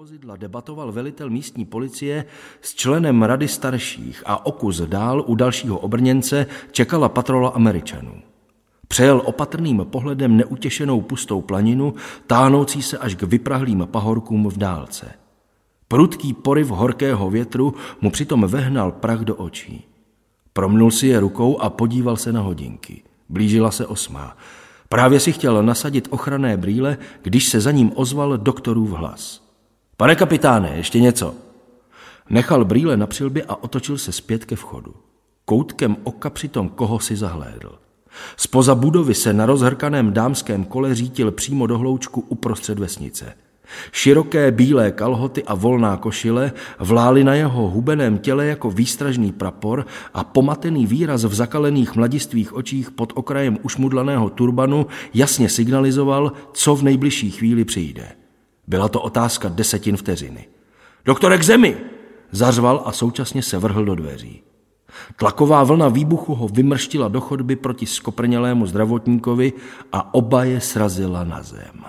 vozidla debatoval velitel místní policie s členem rady starších a o kus dál u dalšího obrněnce čekala patrola Američanů. Přejel opatrným pohledem neutěšenou pustou planinu, táhnoucí se až k vyprahlým pahorkům v dálce. Prudký poryv horkého větru mu přitom vehnal prach do očí. Promnul si je rukou a podíval se na hodinky. Blížila se 8. Právě si chtěl nasadit ochranné brýle, když se za ním ozval doktorův hlas. Pane kapitáne, ještě něco. Nechal brýle na přilbě a otočil se zpět ke vchodu. Koutkem oka přitom koho si zahlédl. Zpoza budovy se na rozhrkaném dámském kole řítil přímo do hloučku uprostřed vesnice. Široké bílé kalhoty a volná košile vlály na jeho hubeném těle jako výstražný prapor a pomatený výraz v zakalených mladistvých očích pod okrajem ušmudlaného turbanu jasně signalizoval, co v nejbližší chvíli přijde. Byla to otázka 10 vteřiny. Doktore, k zemi! Zařval a současně se vrhl do dveří. Tlaková vlna výbuchu ho vymrštila do chodby proti skoprnělému zdravotníkovi a oba je srazila na zem.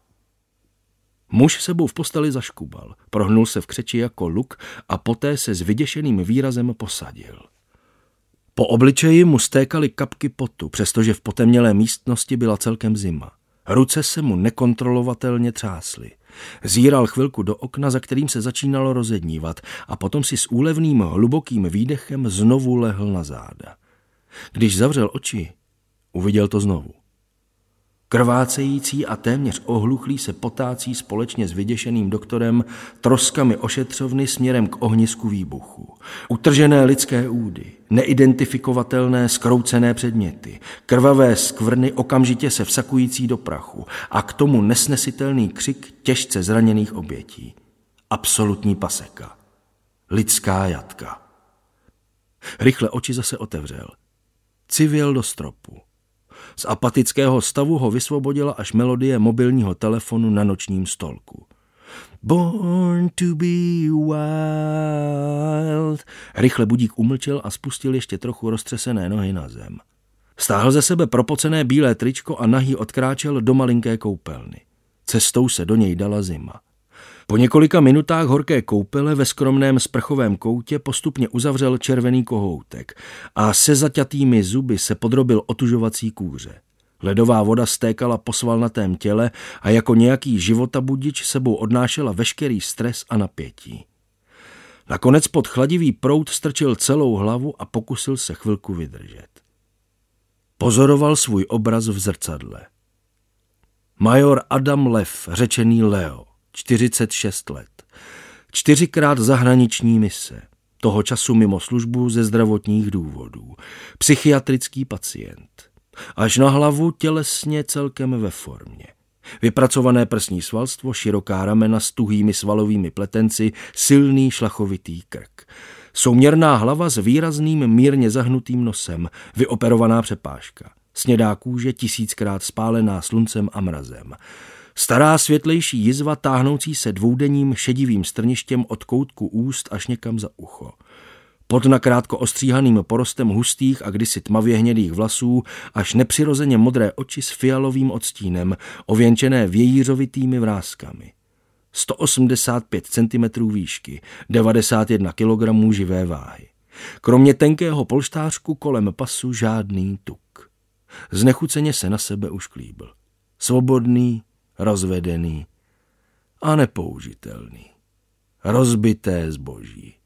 Muž sebou v posteli zaškubal, prohnul se v křeči jako luk a poté se s vyděšeným výrazem posadil. Po obličeji mu stékaly kapky potu, přestože v potemnělé místnosti byla celkem zima. Ruce se mu nekontrolovatelně třásly. Zíral chvilku do okna, za kterým se začínalo rozednívat, a potom si s úlevným hlubokým výdechem znovu lehl na záda. Když zavřel oči, uviděl to znovu. Krvácející a téměř ohluchlý se potácí společně s vyděšeným doktorem troskami ošetřovny směrem k ohnisku výbuchu. Utržené lidské údy, neidentifikovatelné zkroucené předměty, krvavé skvrny okamžitě se vsakující do prachu a k tomu nesnesitelný křik těžce zraněných obětí. Absolutní paseka. Lidská jatka. Rychle oči zase otevřel. Civěl do stropu. Z apatického stavu ho vysvobodila až melodie mobilního telefonu na nočním stolku. Born to be wild. Rychle budík umlčel a spustil ještě trochu roztřesené nohy na zem. Stáhl ze sebe propocené bílé tričko a nahý odkráčel do malinké koupelny. Cestou se do něj dala zima. Po několika minutách horké koupele ve skromném sprchovém koutě postupně uzavřel červený kohoutek a se zaťatými zuby se podrobil otužovací kůře. Ledová voda stékala po svalnatém těle a jako nějaký životabudič sebou odnášela veškerý stres a napětí. Nakonec pod chladivý proud strčil celou hlavu a pokusil se chvilku vydržet. Pozoroval svůj obraz v zrcadle. Major Adam Lev, řečený Leo. 46 let. 4krát zahraniční mise. Toho času mimo službu ze zdravotních důvodů. Psychiatrický pacient. Až na hlavu tělesně celkem ve formě. Vypracované prsní svalstvo, široká ramena s tuhými svalovými pletenci, silný šlachovitý krk. Souměrná hlava s výrazným mírně zahnutým nosem, vyoperovaná přepážka. Snědá kůže 1000krát spálená sluncem a mrazem. Stará světlejší jizva táhnoucí se dvoudenním šedivým strništěm od koutku úst až někam za ucho. Pod nakrátko ostříhaným porostem hustých a kdysi tmavě hnědých vlasů až nepřirozeně modré oči s fialovým odstínem, ověnčené vějířovitými vrázkami. 185 cm výšky, 91 kg živé váhy. Kromě tenkého polštářku kolem pasu žádný tuk. Znechuceně se na sebe ušklíbil. Svobodný, rozvedený a nepoužitelný. Rozbité zboží.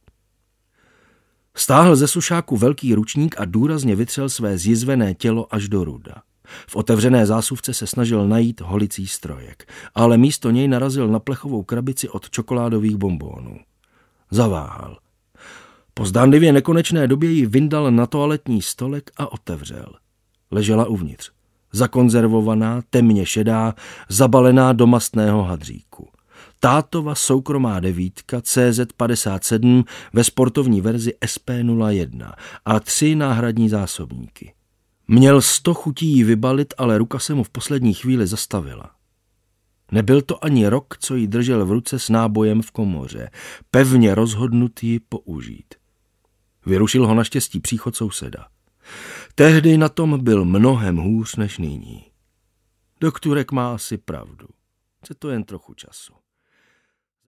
Stáhl ze sušáku velký ručník a důrazně vytřel své zjizvené tělo až do ruda. V otevřené zásuvce se snažil najít holicí strojek, ale místo něj narazil na plechovou krabici od čokoládových bonbónů. Zaváhal. Po zdánlivě nekonečné době ji vyndal na toaletní stolek a otevřel. Ležela uvnitř. Zakonzervovaná, temně šedá, zabalená do mastného hadříku. Tátova soukromá 9 CZ57 ve sportovní verzi SP01 a 3 náhradní zásobníky. Měl 100 chutí ji vybalit, ale ruka se mu v poslední chvíli zastavila. Nebyl to ani rok, co ji držel v ruce s nábojem v komoře, pevně rozhodnut ji použít. Vyrušil ho naštěstí příchod souseda. Tehdy na tom byl mnohem hůř než nyní. Doktorek má asi pravdu. Je to jen trochu času.